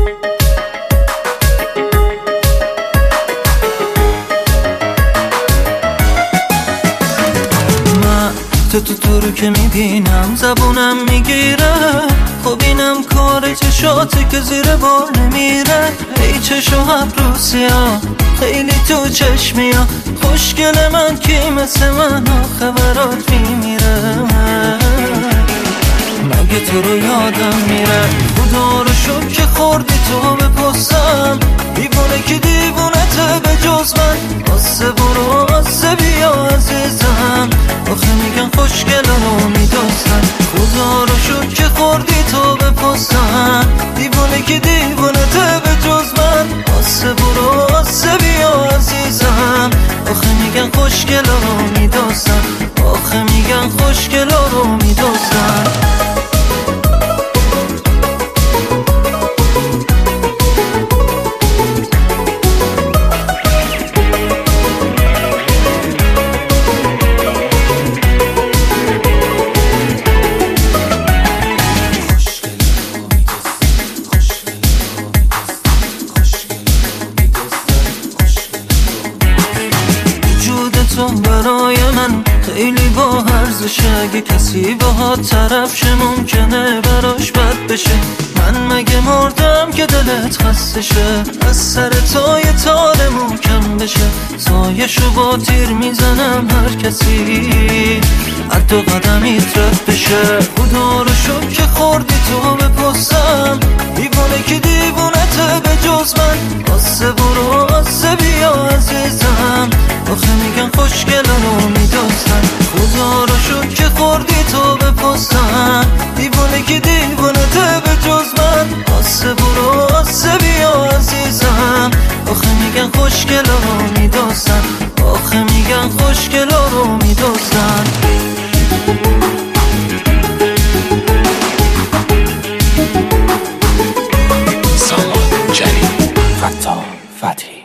تو رو که میبینم زبونم میگیره، خب اینم کار چشاته که زیر بار نمیره. ای چشو ابروسیا خیلی تو چشمیا، خوشگل من کی مثل من آخه برات میمیره. مگه تو رو یادم میره، خدا رو شکر که خوردی تو به پستم. دیوونه که دیوونته به جز من، آسه برو آسه بیا عزیزم. آخه میگن خوشگل رو میدوزن، خدا رو شکر که خوردی تو به پستم. دیوونه که دیوونته به جز من، آسه برو آسه بیا عزیزم. آخه میگن خوشگل رو میدوزن، آخه میگن خوشگل رو میدوزن. تو برای من خیلی با ارزشه، اگه کسی باهات طرف شه ممکنه براش بد بشه. من مگه مردم که دلت خسته شه، از سر تو یه تار محکم بشه. سایشو با تیر میزنم هر کسی از دو قدمیت رد بشه. خدا رو شکر که خوردی تو به پستم. دیوونه که دیوونته به جز من، آسه برو آسه بیا عزیزم. آخه میگن خوشگل رو میدوزن، خدا رو شکر که خوردی تو به پستم. دیوونه که دیوونته به جز من، آسه برو آسه بیا عزیزم. آخه میگن خوشگل رو میدوزن، آخه میگن خوشگل رو میدوزن. سامان جلیل، فتاح فتحی.